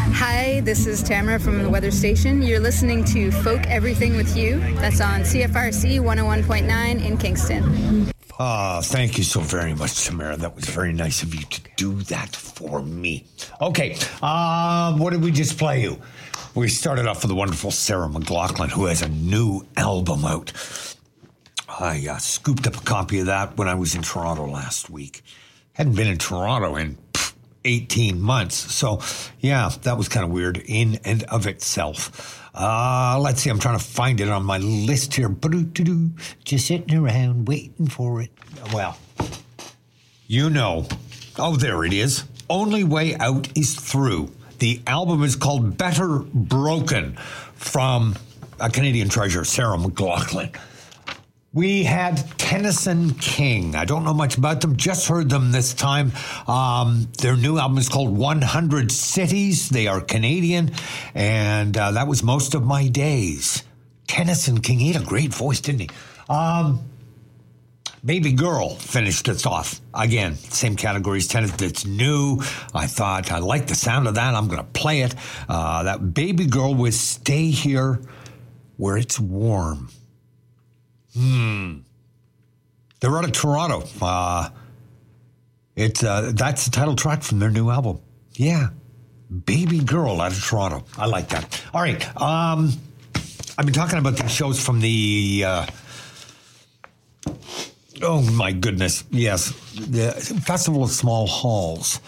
Hi, this is Tamara from the weather station. You're listening to Folk Everything with You. That's on CFRC 101.9 in Kingston. Thank you so very much, Tamara. That was very nice of you to do that for me. Okay, what did we just play you? We started off with the wonderful Sarah McLachlan, who has a new album out. I scooped up a copy of that when I was in Toronto last week. Hadn't been in Toronto in 18 months. So, yeah, that was kind of weird in and of itself. Let's see. I'm trying to find it on my list here. Just sitting around waiting for it. Well, you know. Oh, there it is. Only Way Out is Through. The album is called Better Broken from a Canadian treasure, Sarah McLachlan. We had Tennyson King. I don't know much about them, just heard them this time. Their new album is called 100 Cities. They are Canadian, and that was Most of My Days. Tennyson King, he had a great voice, didn't he? Baby Girl finished us off. Again, same category as Tennyson. It's new. I thought, I like the sound of that. I'm going to play it. That Baby Girl with Stay Here Where It's Warm. They're out of Toronto. That's the title track from their new album. Yeah. Baby Girl out of Toronto. I like that. All right. I've been talking about these shows from the, oh my goodness. Yes. The Festival of Small Halls.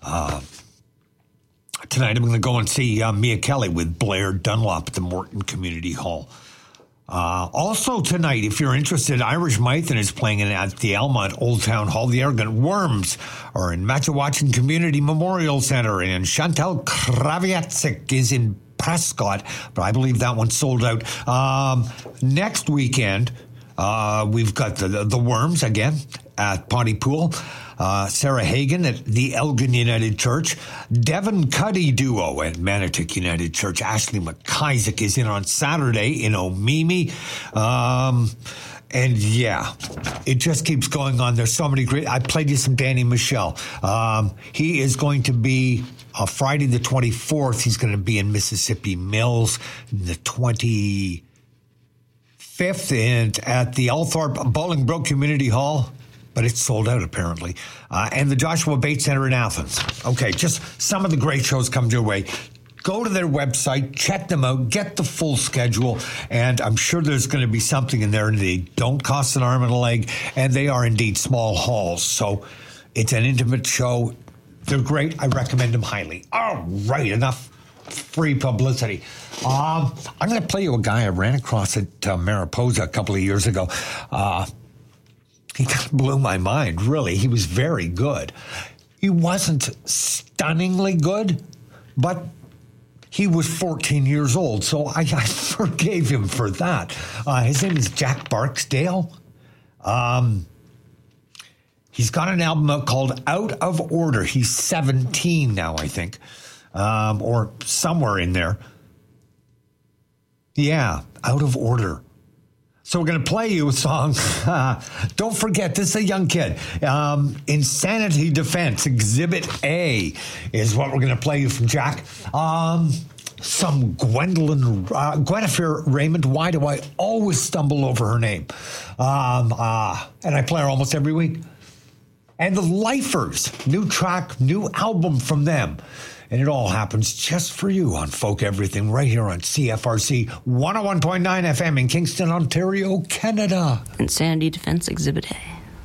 Tonight I'm going to go and see Mia Kelly with Blair Dunlop at the Morton Community Hall. Also tonight, if you're interested, Irish Mython is playing at the Alma at Old Town Hall. The Arrogant Worms are in Matchawatchin Community Memorial Center, and Chantal Kraviatzik is in Prescott, but I believe that one's sold out. Next weekend, we've got the Worms again at Pontypool. Sarah Hagen at the Elgin United Church. Devon Cuddy Duo at Manotick United Church. Ashley McIsaac is in on Saturday in Omemee. And yeah, it just keeps going on. There's so many great. I played you some Danny Michel. He is going to be Friday the 24th. He's going to be in Mississippi Mills the 25th and at the Althorpe Bolingbroke Community Hall. But it's sold out, apparently. And the Joshua Bates Center in Athens. Okay, just some of the great shows come your way. Go to their website, check them out, get the full schedule, and I'm sure there's going to be something in there. And they don't cost an arm and a leg, and they are indeed small halls. So it's an intimate show. They're great. I recommend them highly. All right, enough free publicity. I'm going to play you a guy I ran across at Mariposa a couple of years ago. He kind of blew my mind, really. He was very good. He wasn't stunningly good, but he was 14 years old, so I forgave him for that. His name is Jack Barksdale. He's got an album out called Out of Order. He's 17 now, I think, or somewhere in there. Yeah, Out of Order. So we're going to play you a song. Don't forget, this is a young kid. Insanity Defense, Exhibit A is what we're going to play you from Jack. Some Gwennifer Raymond. Why do I always stumble over her name? And I play her almost every week. And the Lifers, new track, new album from them. And it all happens just for you on Folk Everything right here on CFRC 101.9 FM in Kingston, Ontario, Canada. Insanity Defense Exhibit A.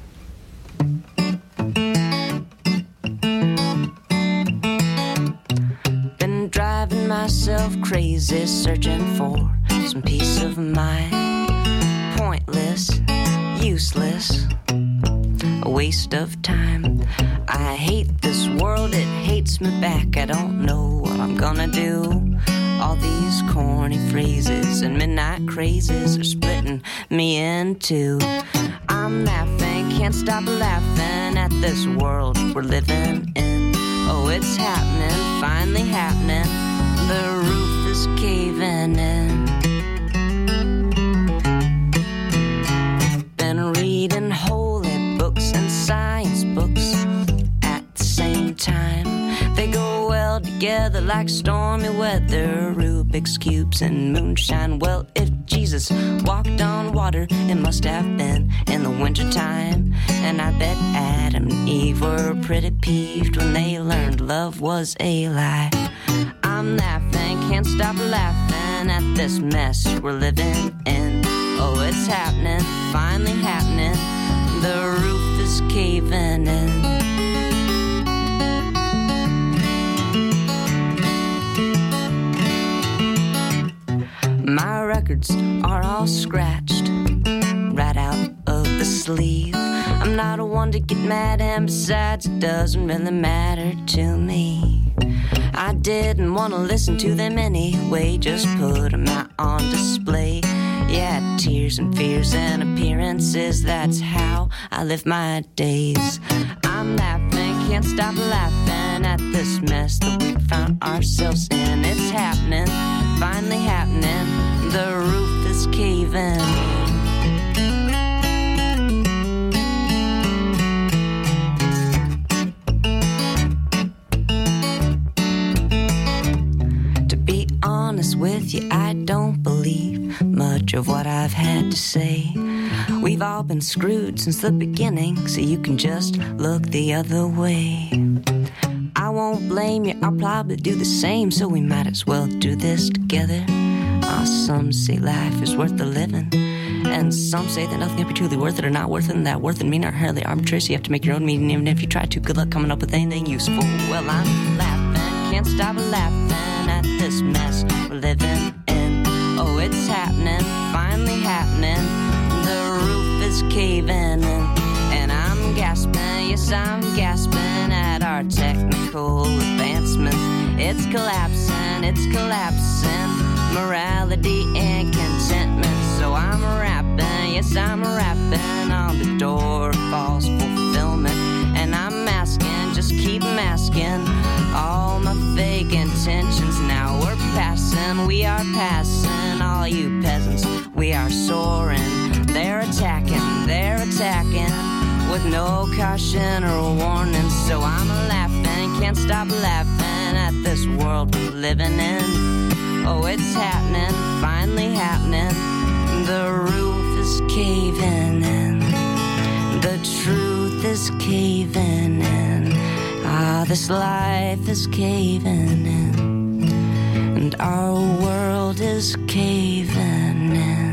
Been driving myself crazy, searching for some peace of mind. Pointless, useless, a waste of time. I hate this world, it hates me back. I don't know what I'm gonna do. All these corny phrases and midnight crazes are splitting me in two. I'm laughing, can't stop laughing at this world we're living in. Oh, it's happening, finally happening. The roof is caving in. Been reading holy books and science books at the same time. They go well held together like stormy weather, Rubik's Cubes and moonshine. Well, if Jesus walked on water, it must have been in the wintertime. And I bet Adam and Eve were pretty peeved when they learned love was a lie. I'm laughing, can't stop laughing at this mess we're living in. Oh, it's happening, finally happening. The roof is caving in. My records are all scratched right out of the sleeve. I'm not a one to get mad, and besides, it doesn't really matter to me. I didn't want to listen to them anyway, just put them out on display. Yeah, tears and fears and appearances, that's how I live my days. I'm laughing, can't stop laughing at this mess that we found ourselves in. It's happening, finally happening, the roof is caving. With you, I don't believe much of what I've had to say. We've all been screwed since the beginning, so you can just look the other way. I won't blame you, I'll probably do the same, so we might as well do this together. Some say life is worth the living, and some say that nothing can be truly worth it or not worth it, and that worth and meaning are inherently arbitrary, so you have to make your own meaning, even if you try to. Good luck coming up with anything useful. Well, I'm laughing, can't stop laughing at this mess we're living in. Oh, it's happening, finally happening. The roof is caving in, and I'm gasping, yes, I'm gasping at our technical advancements. It's collapsing, morality and contentment. So I'm rapping, yes, I'm rapping on the door of false fulfillment. And I'm masking, just keep masking all my fake intentions. Now we're passing, we are passing, all you peasants, we are soaring. They're attacking with no caution or warning. So I'm laughing, can't stop laughing at this world we're living in. Oh, it's happening, finally happening. The roof is caving in. The truth is caving in. This life is caving in. And our world is caving in.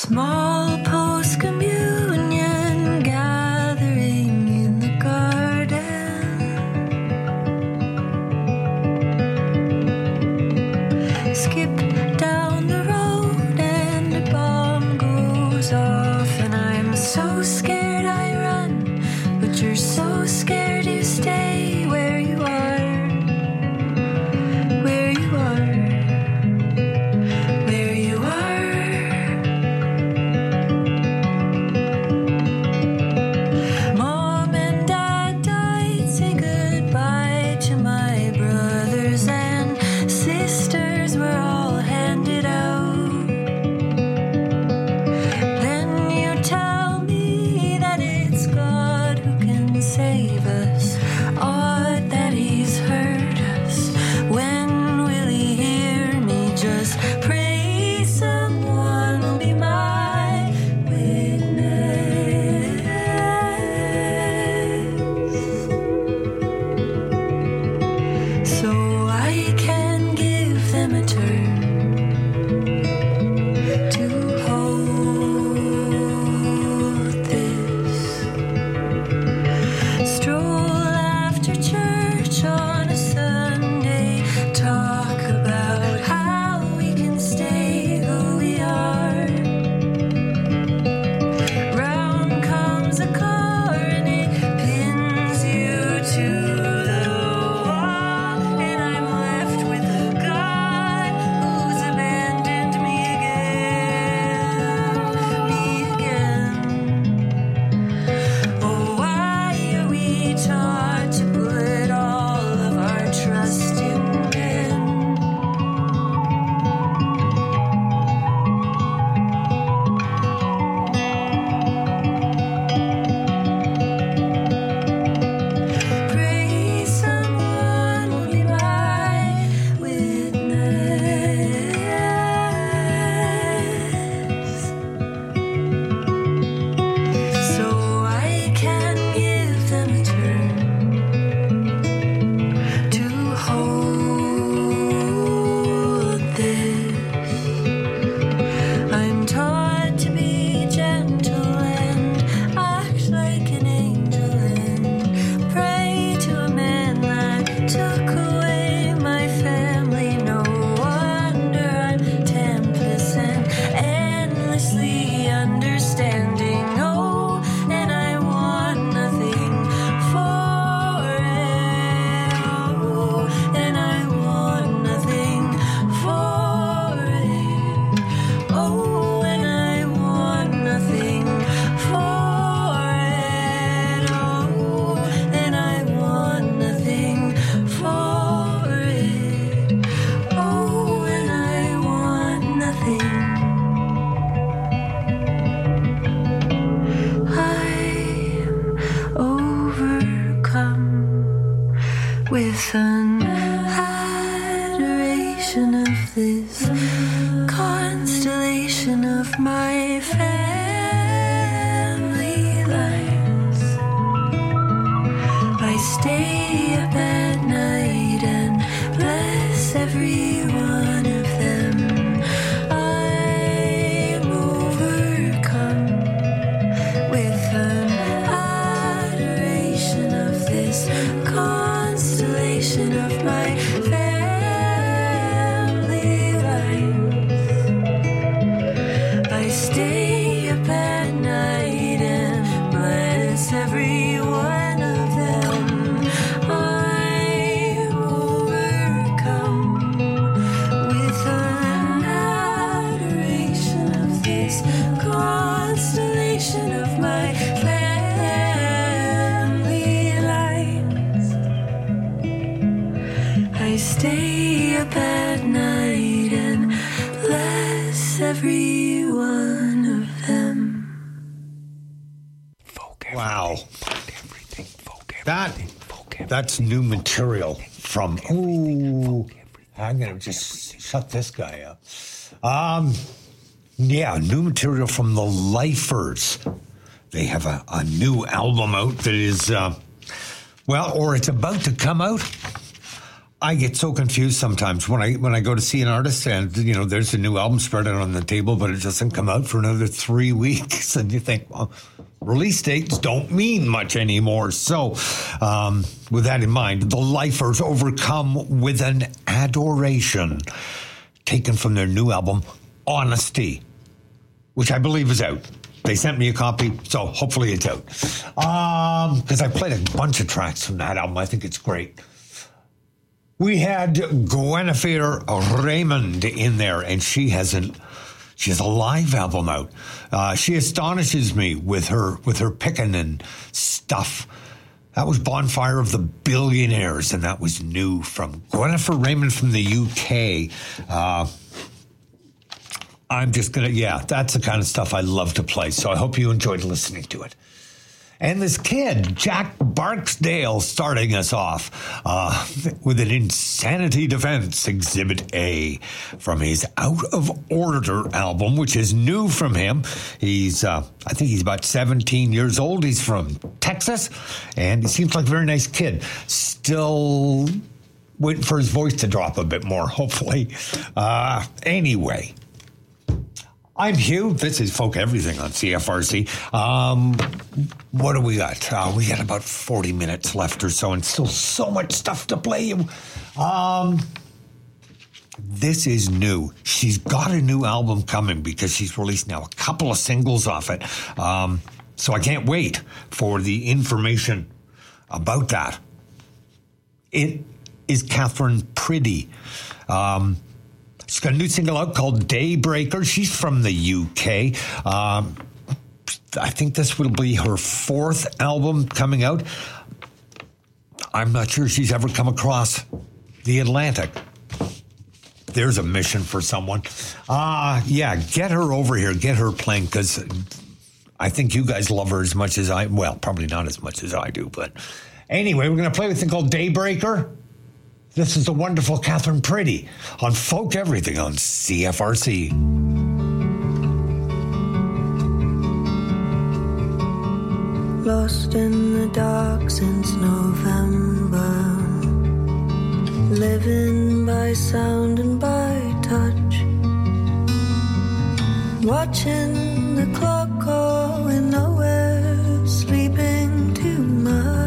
small post-communion gathering in the garden. Skip down the road and a bomb goes off, and I'm so scared I run, but you're so scared you stay where you are. Where you are. Where you are. Mom and Dad died, say goodbye to my brothers and sisters, were all handed out. Then you tell me that it's God who can save us. Odd that he's heard us. When will he hear me? Just pray someone will be my witness, so I can give them a turn to hold this. Stroll after church on a Sunday, talk about how we can stay who we are. Round comes a car and it pins you to the wall, and I'm left with a God who's abandoned me again. Oh, why are we taught to put all of our trust in men? Pray someone will be my witness, so I can give them a turn to hold this. I'm taught to be gentle and act like an angel and pray to a man that took away my family. No wonder I'm templess and endlessly understanding. Oh, and I want nothing for it. Oh, and I want nothing for it. Oh, and I want nothing for it. Oh, and I want nothing for it. Oh, and I want nothing. I'm overcome with an adoration of this constellation of my family lines. I stay up at night and bless every one of them. I'm overcome with an adoration of this constellation of my family lines. I stay up at night and bless every one of them. I'm overcome with an adoration of this constellation of my family lines. I stay up at night and bless every one of them. Wow. That's new material from. Ooh, I'm gonna just shut this guy up. Yeah, new material from the Lifers. They have a new album out that is, or it's about to come out. I get so confused sometimes when I go to see an artist and, there's a new album spread out on the table, but it doesn't come out for another 3 weeks. And you think, well, release dates don't mean much anymore. So with that in mind, the Lifers overcome with an adoration taken from their new album, Honesty, which I believe is out. They sent me a copy, so hopefully it's out. Because I played a bunch of tracks from that album. I think it's great. We had Guinevere Raymond in there, and she has a live album out. She astonishes me with her picking and stuff. That was Bonfire of the Billionaires, and that was new from Guinevere Raymond from the UK. I'm just that's the kind of stuff I love to play, so I hope you enjoyed listening to it. And this kid, Jack Barksdale, starting us off with an Insanity Defense Exhibit A from his Out of Order album, which is new from him. He's, I think he's about 17 years old. He's from Texas, and he seems like a very nice kid. Still waiting for his voice to drop a bit more, hopefully. Anyway. I'm Hugh. This is Folk Everything on CFRC. What do we got? We got about 40 minutes left or so, and still so much stuff to play you. This is new. She's got a new album coming because she's released now a couple of singles off it. So I can't wait for the information about that. It is Catherine Priddy. She's got a new single out called Daybreaker. She's from the UK. I think this will be her 4th album coming out. I'm not sure she's ever come across the Atlantic. There's a mission for someone. Get her over here. Get her playing, because I think you guys love her as much as probably not as much as I do. But anyway, we're going to play with a thing called Daybreaker. This is the wonderful Catherine Priddy on Folk Everything on CFRC. Lost in the dark since November, living by sound and by touch, watching the clock going nowhere, sleeping too much.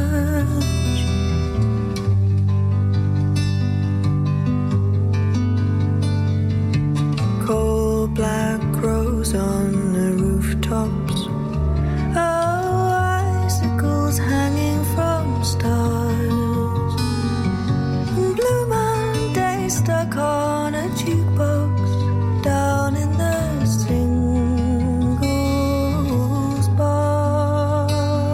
Cold black crows on the rooftops, icicles hanging from stars, and Blue Monday stuck on a jukebox down in the singles bar.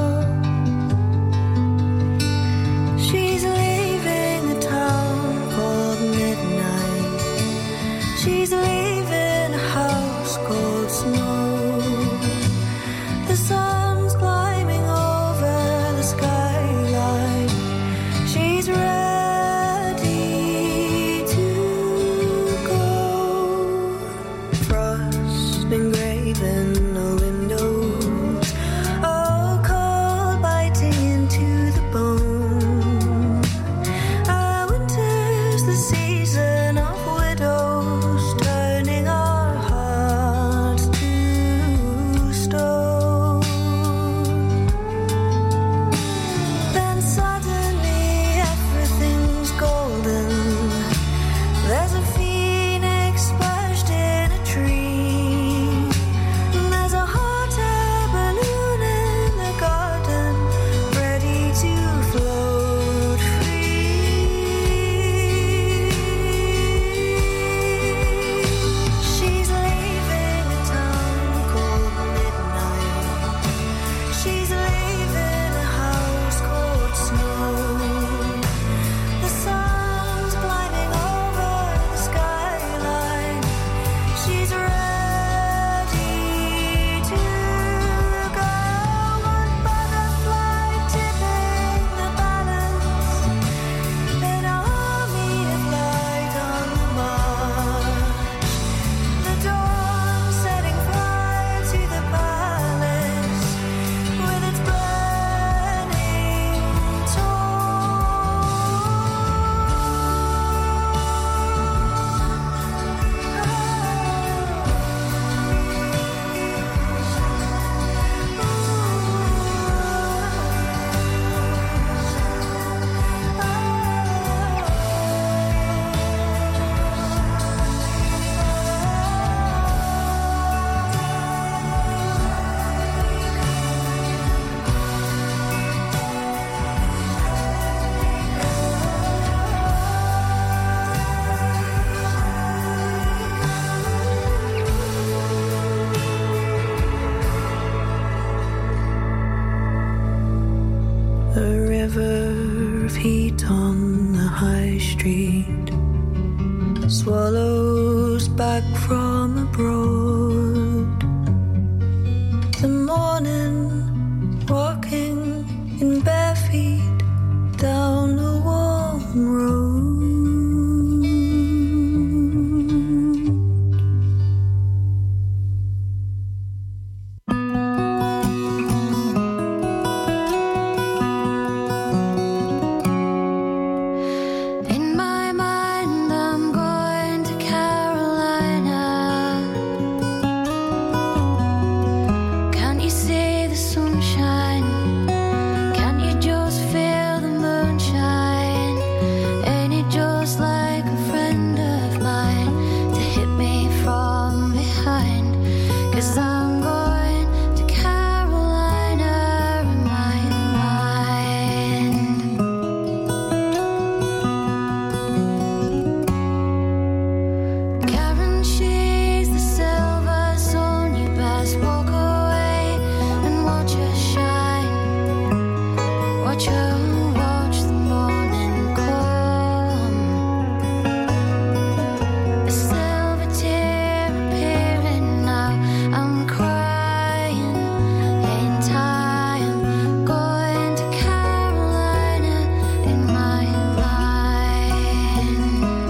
She's leaving a town called Midnight. She's leaving a house called Snow. 'cause I'm going to Carolina in my mind. Karen, she's the silver sun. You best walk away and watch her shine. Watch her, watch the morning come. A silver tear appearing now. I'm crying in time. Going to Carolina in my mind.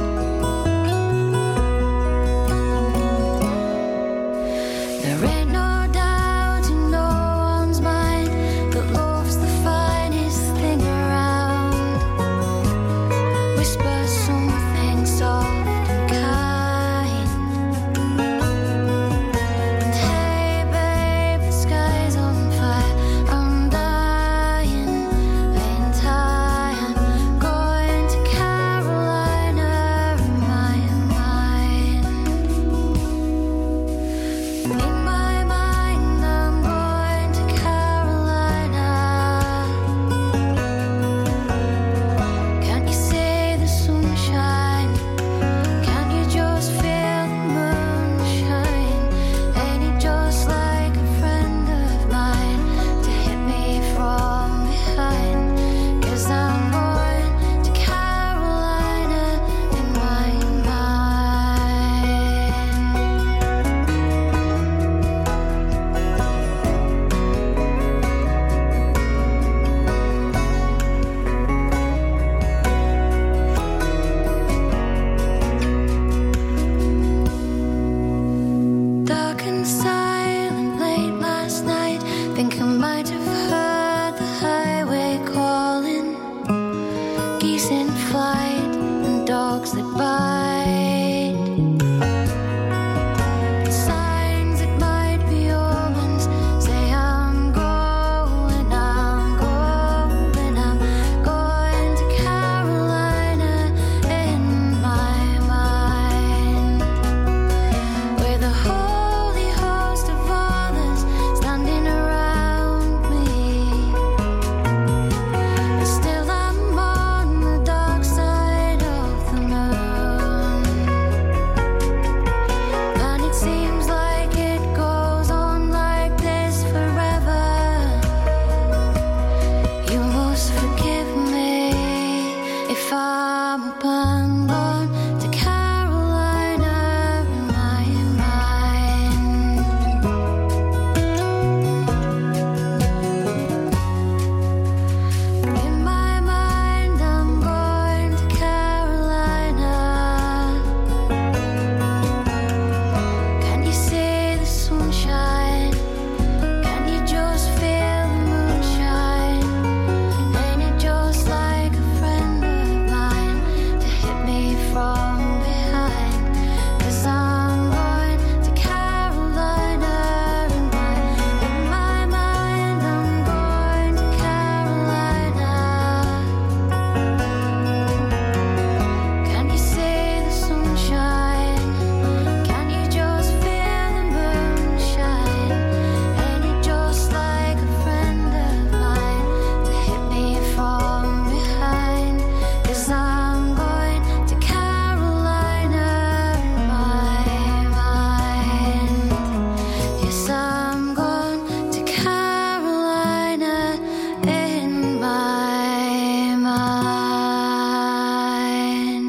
There ain't no doubt in no one's mind that love's the finest thing around. Whisper something soft and kind. And hey babe, the sky's on fire. I'm dying in time. Going to Carolina in my mind. In my mind, I'm going to Carolina. Can't you see the sunshine? Can't you just feel the moonshine? Ain't it just like a friend of mine to hit me from behind? 'Cause I'm going to Carolina in my mind. Dark and silent late last night. Think I might have heard the highway calling. Geese in flight and dogs that bite. Signs that might be omens say I'm going to Carolina in my mind. Where the holy host of others standing around me. But still I'm on the dark side of the moon. And it seems like it goes on like this forever. You must forgive me if I'm abandoned to Carolina in my mind. In my mind, I'm going to Carolina. Can you see the sunshine? Can you just feel the moonshine? Ain't it just like a friend of mine to hit me from behind? 'Cause I'm going to Carolina in my mind. I'm going to Carolina. Can you see the sunshine? Can you just feel the moonshine? Ain't it just like a friend of mine to hit me from behind? 'Cause I'm going to Carolina in my mind. Yes, I'm going to Carolina in my mind.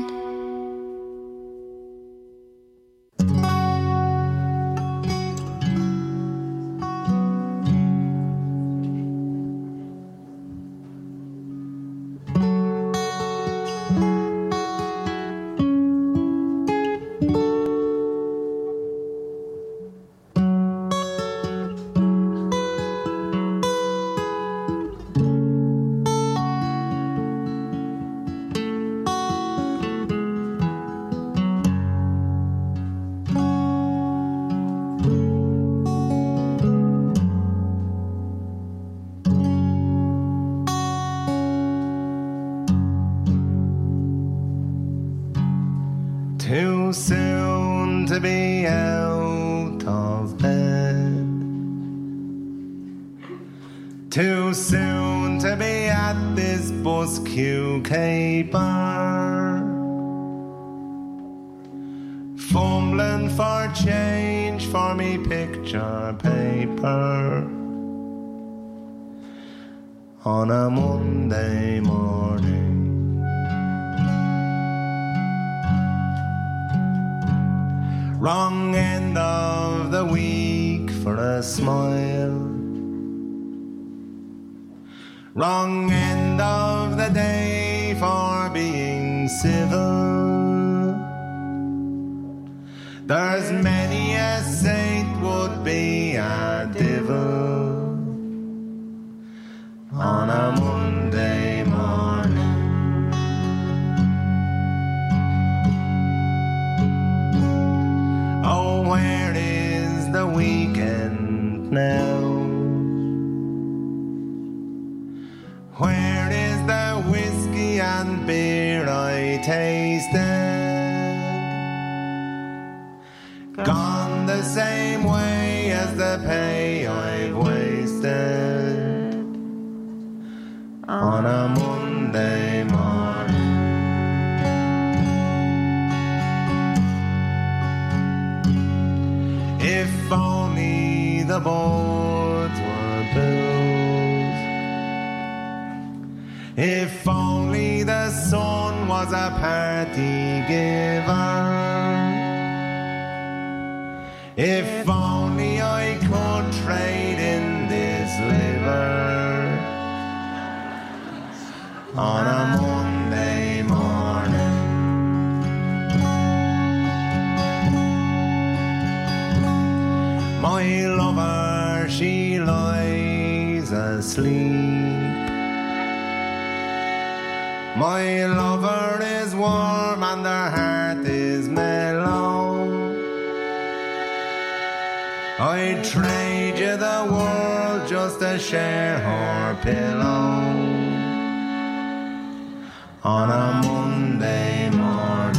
Too soon to be out of bed. Too soon to be at this bus queue caper, fumbling for change for me picture paper on a Monday morning. Wrong end of the week for a smile, wrong end of the day for being civil. There's many a saint would be a devil on a Monday morning. Oh, where is the weekend now? Where is the whiskey and beer I tasted? Gone the same way as the pay I've wasted on a Monday morning. If only the boards were built, if only the sun was a party giver, if only I could trade in this liver on a Monday morning. My lover, she lies asleep. My lover is warm and her heart is mellow. I'd trade you the world just to share her pillow on a Monday morning.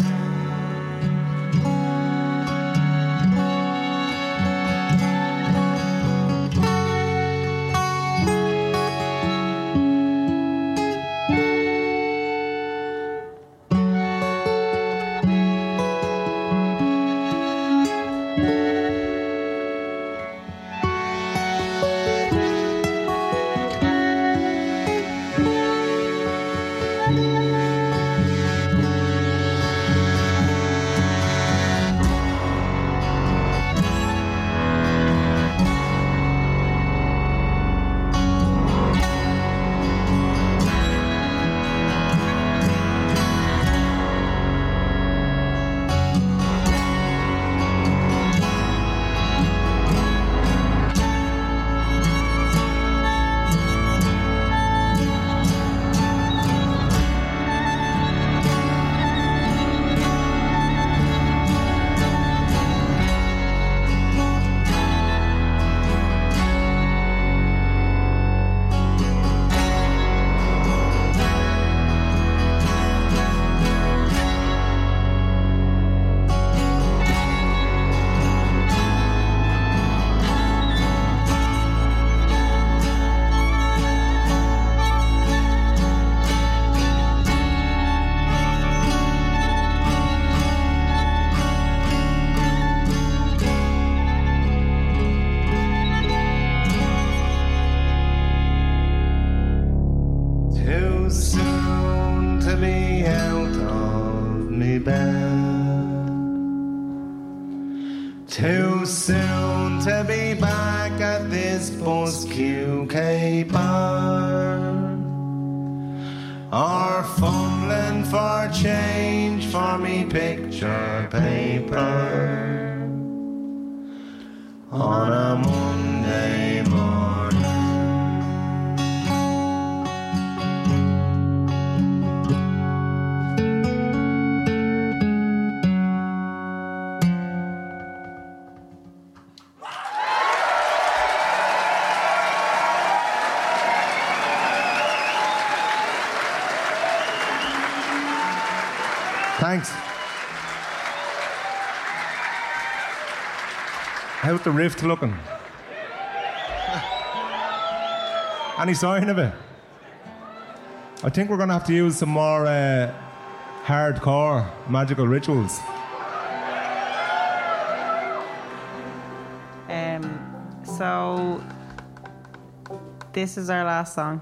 Too soon to be back at this bus queue caper, or fumbling for change for me picture paper on a Monday morning. Thanks. How's the rift looking? Any sign of it? I think we're going to have to use some more hardcore magical rituals. So this is our last song.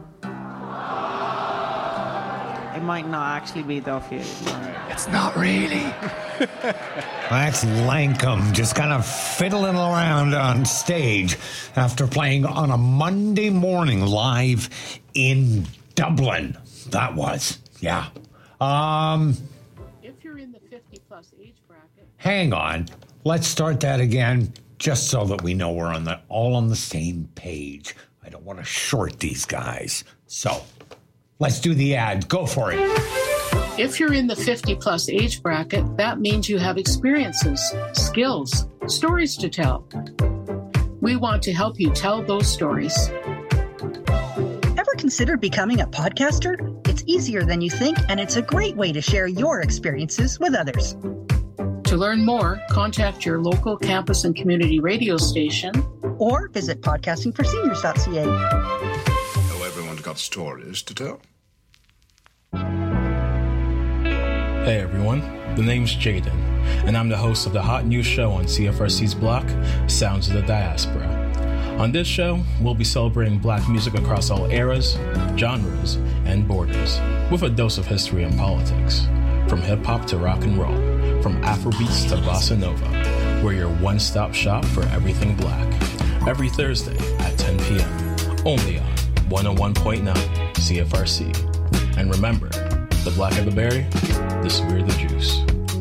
It might not actually be though for you. It's not really. That's Lankum just kind of fiddling around on stage after playing on a Monday morning live in Dublin. That was, yeah. If you're in the 50-plus age bracket. Hang on. Let's start that again, just so that we know we're all on the same page. I don't want to short these guys. So, let's do the ad. Go for it. If you're in the 50-plus age bracket, that means you have experiences, skills, stories to tell. We want to help you tell those stories. Ever considered becoming a podcaster? It's easier than you think, and it's a great way to share your experiences with others. To learn more, contact your local campus and community radio station. Or visit podcastingforseniors.ca. Now everyone's got stories to tell. Hey everyone, the name's Jaden, and I'm the host of the hot news show on CFRC's block, Sounds of the Diaspora. On this show, we'll be celebrating black music across all eras, genres, and borders, with a dose of history and politics. From hip-hop to rock and roll, from Afrobeats to bossa nova, we're your one-stop shop for everything black. Every Thursday at 10 p.m., only on 101.9 CFRC. And remember, the blacker the berry, the sweeter the juice.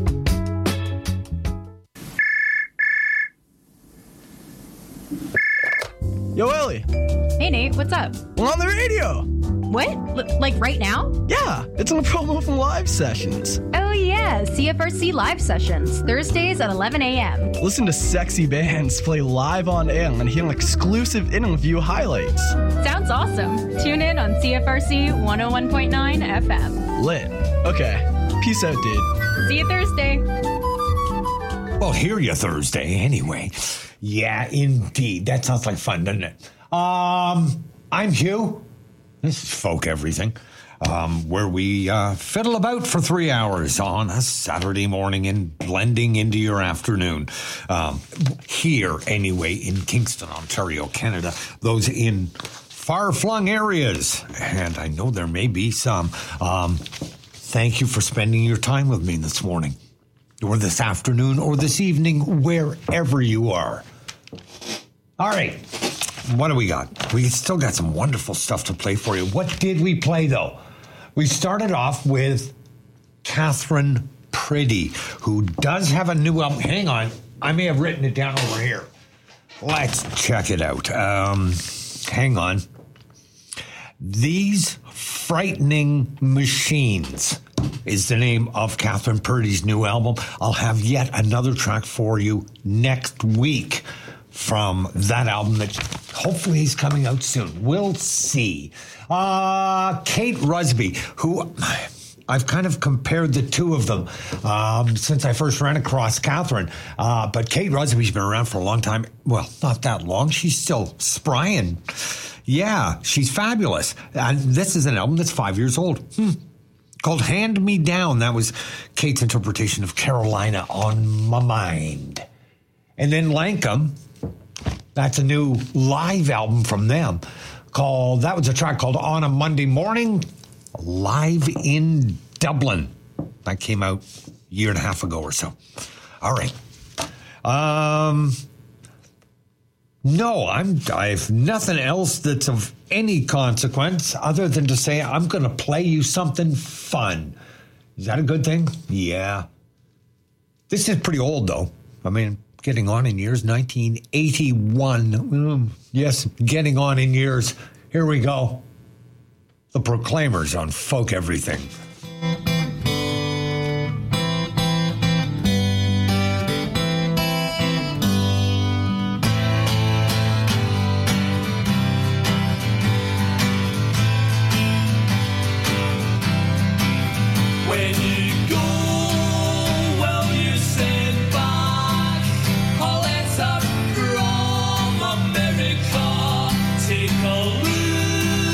Yo, Ellie. Hey, Nate, what's up? We're on the radio. What? Like right now? Yeah, it's on a promo from Live Sessions. Oh, yeah, CFRC Live Sessions, Thursdays at 11 a.m. Listen to sexy bands play live on air and hear exclusive interview highlights. Sounds awesome. Tune in on CFRC 101.9 FM. Lit. Okay. Peace out, dude. See you Thursday. Well, hear you Thursday anyway. Yeah, indeed. That sounds like fun, doesn't it? I'm Hugh. This is Folk Everything, where we fiddle about for 3 hours on a Saturday morning and blending into your afternoon. Here, anyway, in Kingston, Ontario, Canada. Those in far-flung areas, and I know there may be some. Thank you for spending your time with me this morning, or this afternoon, or this evening, wherever you are. All right. What do we got? We still got some wonderful stuff to play for you. What did we play, though? We started off with Catherine Pretty, who does have a new album. Hang on. I may have written it down over here. Let's check it out. Hang on. These Frightening Machines is the name of Catherine Pretty's new album. I'll have yet another track for you next week from that album that hopefully is coming out soon. We'll see. Kate Rusby, who I've kind of compared the two of them since I first ran across Catherine. But Kate Rusby's been around for a long time. Well, not that long. She's still spry and yeah, she's fabulous. And this is an album that's 5 years old. Called Hand Me Down. That was Kate's interpretation of Carolina on My Mind. And then Lankum, that's a new live album from them. That was a track called On a Monday Morning, live in Dublin. That came out a year and a half ago or so. All right. No, I have nothing else that's of any consequence other than to say I'm going to play you something fun. Is that a good thing? Yeah. This is pretty old, though. I mean, getting on in years, 1981. Yes, getting on in years. Here we go. The Proclaimers on Folk Everything. Take a look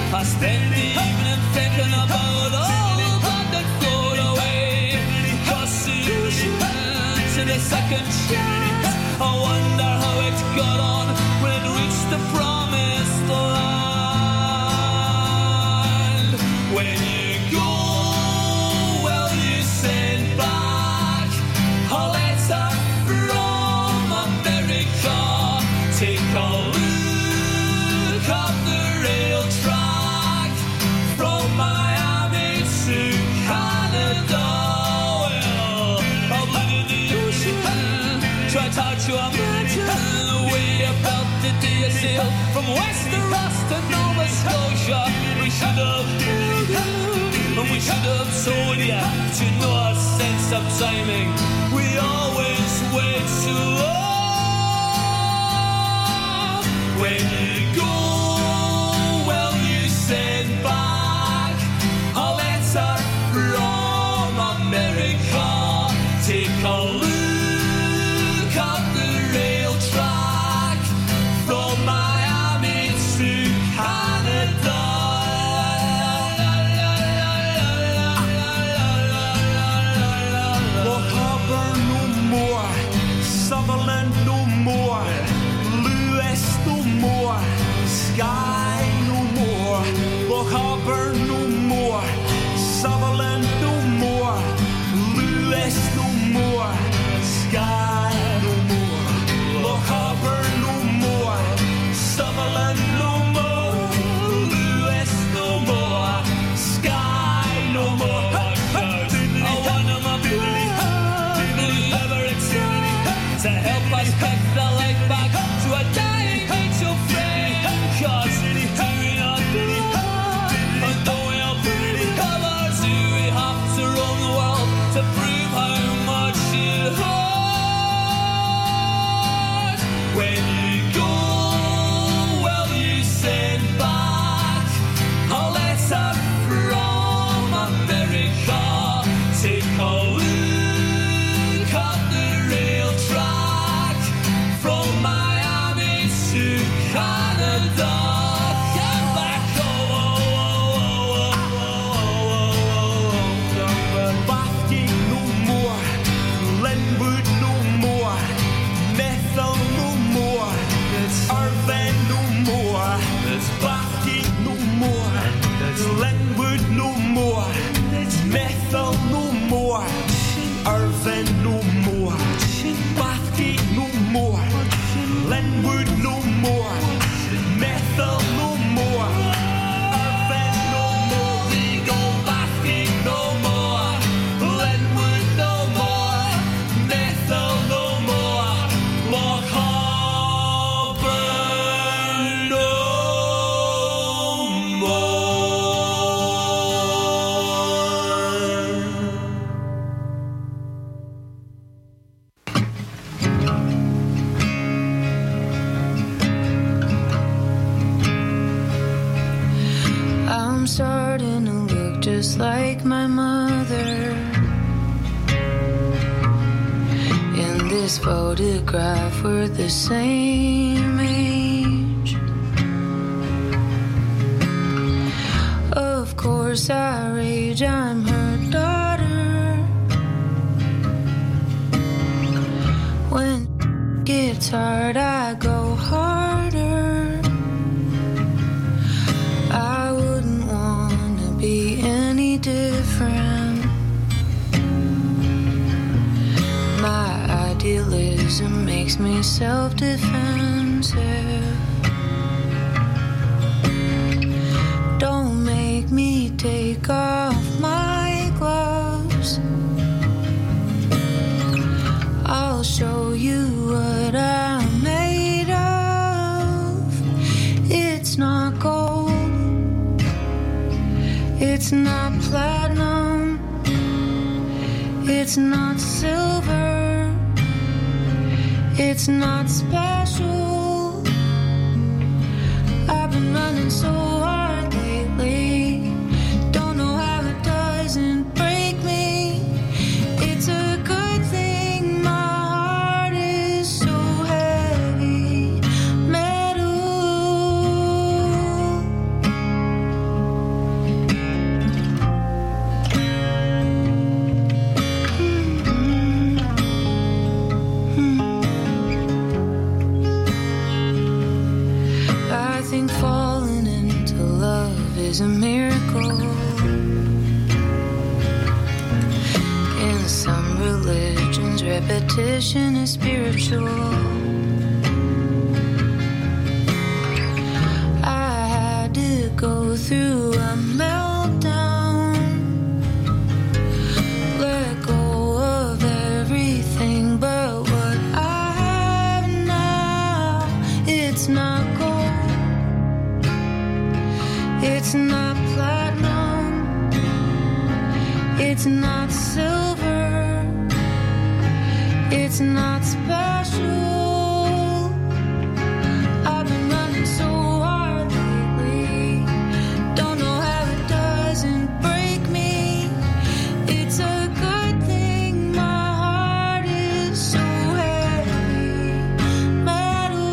I spend the evening thinking about all the blood that flowed away. Cause to the second chance, I wonder how it got on when it reached the promised land. When you go, well, you send back a letter from America. Take a look up the rail track from Miami to Canada. Well, I'll look in the ocean, try to imagine the way about the day you sail from Westeros to Nova Scotia. We should have held out, and we should have told you to know our sense of timing. We always wait too long. When you go, well, you send back a letter from America. Take a look at the rail track from Miami to Canada. Loch Harbour no more, Sutherland no more, Lewis no more, Skye no more. Loch Harbour no more, Sutherland no more, Lewis no more, Skye no more. Loch Harbour no more, Sutherland no more, Lewis no more, Skye no more. To help us pick the light back to a dying mutual friend. Cause we're not and though we are pretty colors, do we have to roam the world to prove how much you hold? When you go, well, you send back a letter from America. Take a look at the rail track from Miami to Canada. Get back, Bathgate no more, Linwood no more, Methil no more, Irvine no more, Bathgate no more, Linwood no more, Methil no more, Irvine no more, Bathgate no more, Linwood no more, Methil no more, Irvine no more. We go Bathgate no more, Linwood no more, Methil no more, Loch Harbour no I'm starting to look just like my mother. In this photograph, we're the same age. Of course, I rage, I'm her daughter. When it gets hard, I go harder. I wouldn't want to be any different. My idealism makes me self-defensive. Don't make me take off my gloves. I'll show you what I'm made of. It's not gold. It's not platinum. It's not silver. It's not special. I've been running so hard lately. Don't know how it doesn't break me. It's a good thing my heart is so heavy metal. is a miracle. In some religions, repetition is spiritual. I had to go through a meltdown, let go of everything but what I have now. It's not gold, it's not platinum, it's not silver, it's not special. I've been running so hard lately, don't know how it doesn't break me. It's a good thing my heart is so heavy metal.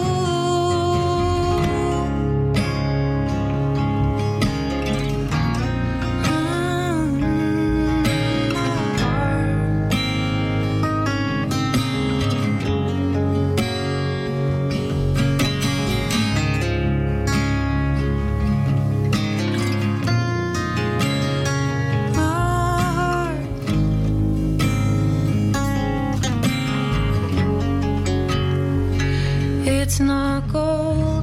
It's not gold,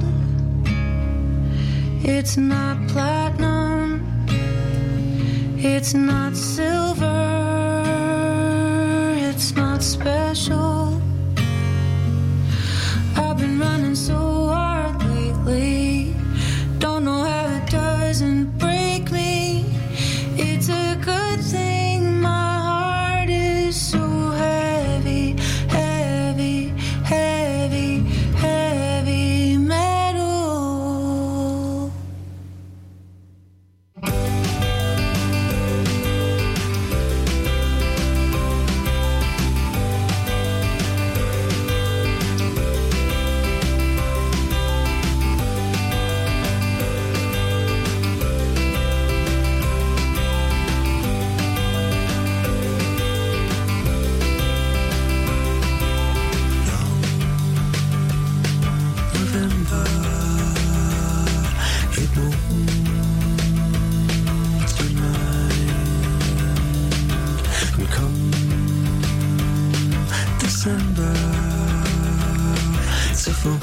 it's not platinum, it's not silver, it's not special. I've been running so hard lately, don't know how it doesn't break me. It's a good thing my heart is so heavy, heavy, heavy, heavy metal. December, it's a full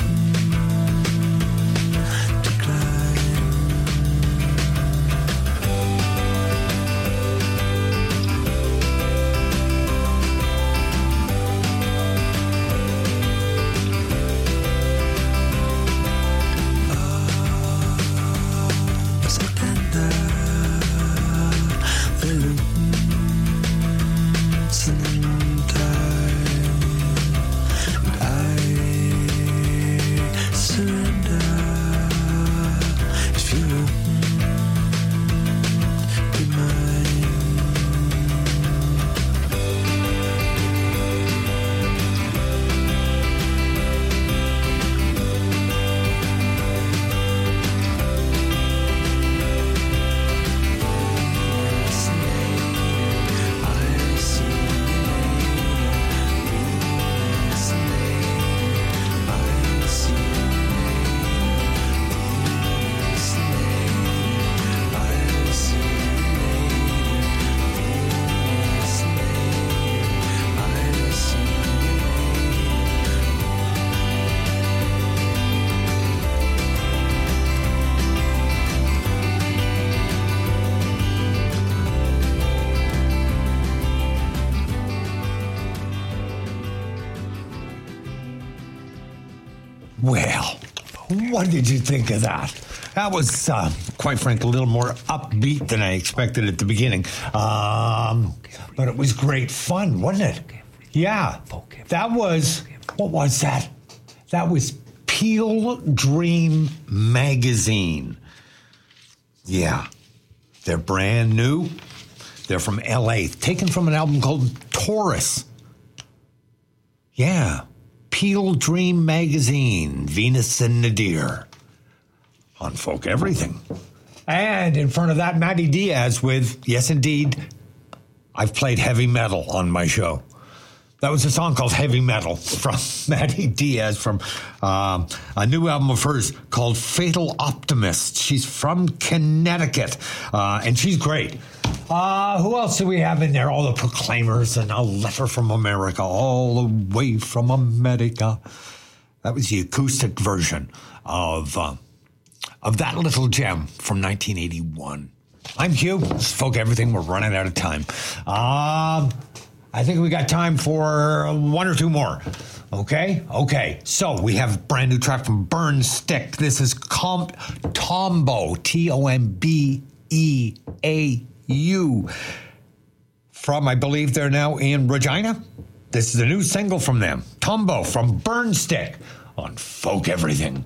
decline. So tender, the roots and surrender if you won't be mine. I'll see you Well, what did you think of that? That was, quite frankly, a little more upbeat than I expected at the beginning. But it was great fun, wasn't it? Yeah. That was, what was that? That was Peel Dream Magazine. Yeah. They're brand new. They're from LA, taken from an album called Taurus. Yeah. Peel Dream Magazine, Venus and Nadir on Folk Everything. And in front of that, Matty Diaz with, yes, indeed, I've played heavy metal on my show. That was a song called Heavy Metal from Maddie Diaz from a new album of hers called Fatal Optimist. She's from Connecticut, and she's great. Who else do we have in there? All the Proclaimers and A Letter from America, all the way from America. That was the acoustic version of that little gem from 1981. I'm Hugh. This is Folk Everything. We're running out of time. I think we got time for one or two more. Okay. So we have a brand new track from Burn Stick. This is Tombo, Tombeau. From, I believe they're now in Regina. This is a new single from them. Tombo from Burn Stick on Folk Everything.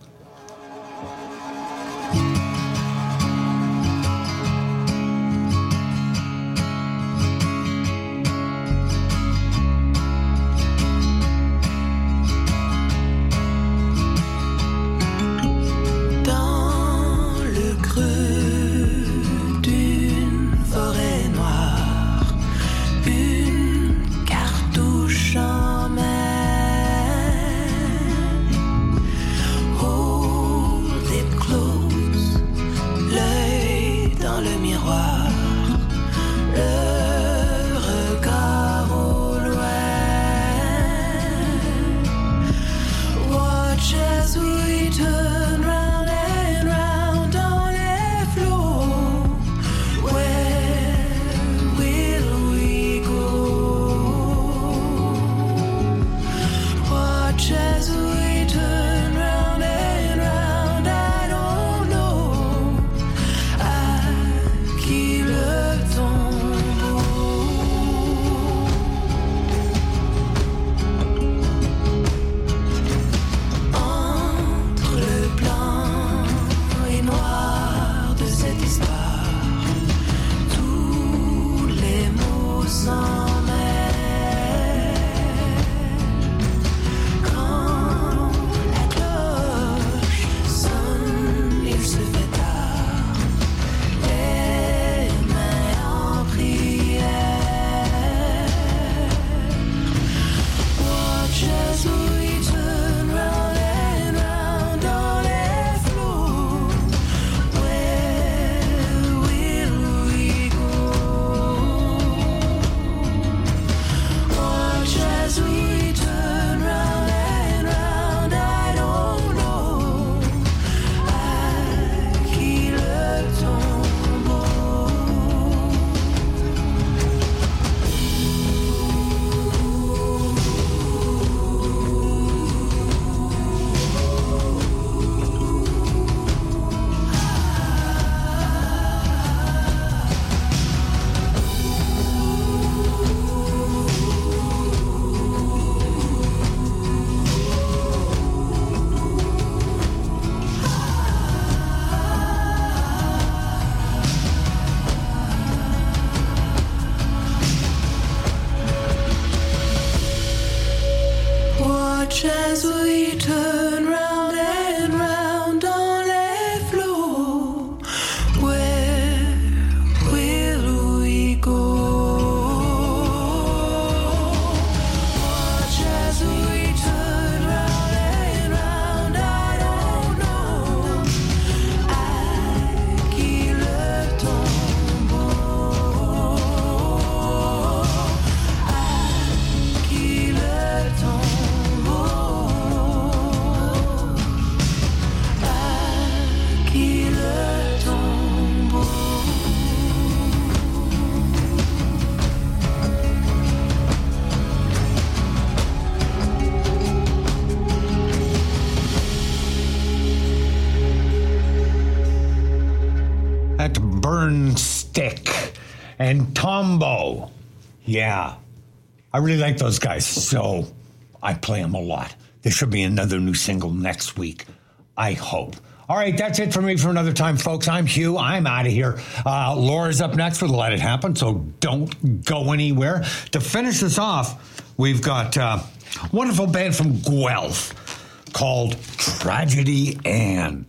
Burn Stick and Tombo. Yeah, I really like those guys, so I play them a lot. There should be another new single next week, I hope. All right, that's it for me for another time, folks. I'm Hugh. I'm out of here. Laura's up next for the Let It Happen, so don't go anywhere. To finish this off, we've got a wonderful band from Guelph called Tragedy Ann.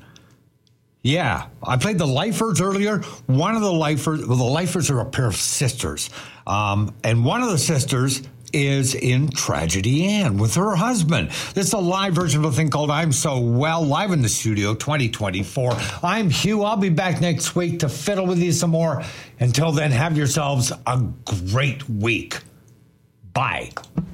Yeah, I played the Lifers earlier. One of the Lifers are a pair of sisters. And one of the sisters is in Tragedy Ann with her husband. This is a live version of a thing called I'm So Well, live in the studio 2024. I'm Hugh. I'll be back next week to fiddle with you some more. Until then, have yourselves a great week. Bye.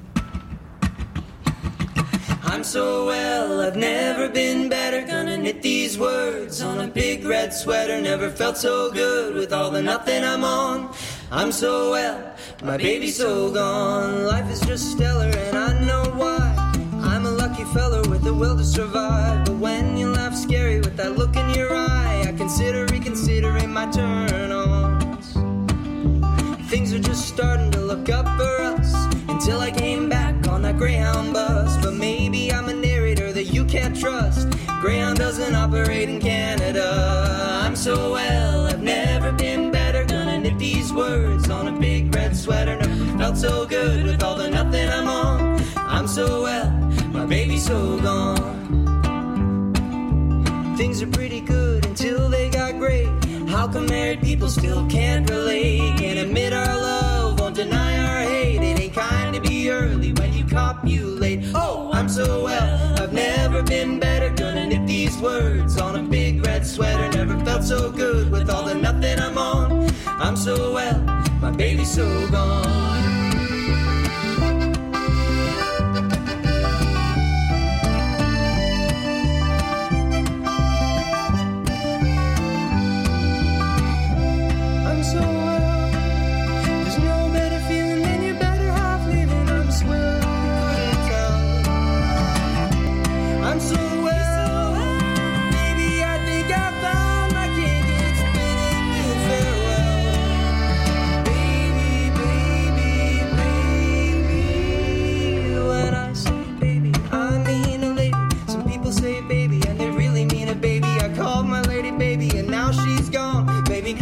I'm so well, I've never been better. Gonna knit these words on a big red sweater. Never felt so good with all the nothing I'm on. I'm so well, my baby's so gone. Life is just stellar and I know why. I'm a lucky fella with the will to survive. But when you laugh scary with that look in your eye, I consider reconsidering my turn-ons. Things are just starting to look up for us, until I came back on that Greyhound bus. But maybe I'm a narrator that you can't trust. Greyhound doesn't operate in Canada. I'm so well, I've never been better. Gonna knit these words on a big red sweater. Never felt so good with all the nothing I'm on. I'm so well, my baby's so gone. Things are pretty good until they got great. How come married people still can't relate? Can't admit our love, won't deny our hate. It ain't kind to be early when you copulate. Oh, I'm so well, I've never been better. Gonna knit these words on a big red sweater. Never felt so good with all the nothing I'm on. I'm so well, my baby's so gone.